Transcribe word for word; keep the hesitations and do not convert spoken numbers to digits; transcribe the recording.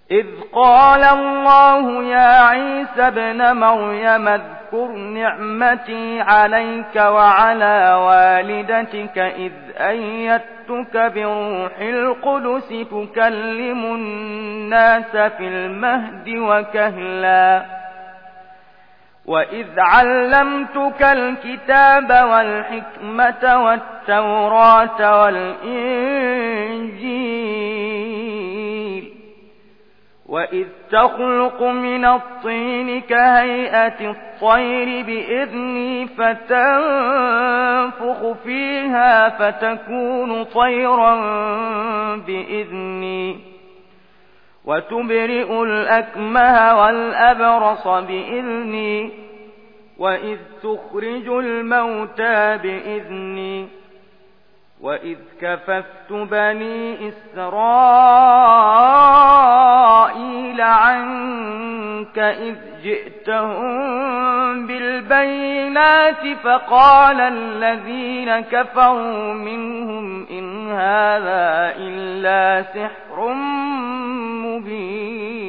إذ قال الله يا عيسى ابن مريم اذكر نعمتي عليك وعلى والدتك إذ أيدتك بروح القدس تكلم الناس في المهد وكهلا وإذ علمتك الكتاب والحكمة والتوراة والإنجيل وإذ تخلق من الطين كهيئة الطير بإذني فتنفخ فيها فتكون طيرا بإذني وتبرئ الأكمه والأبرص بإذني وإذ تخرج الموتى بإذني وإذ كففت بني إسرائيل عنك إذ جئتهم بالبينات فقال الذين كفروا منهم إن هذا إلا سحر مبين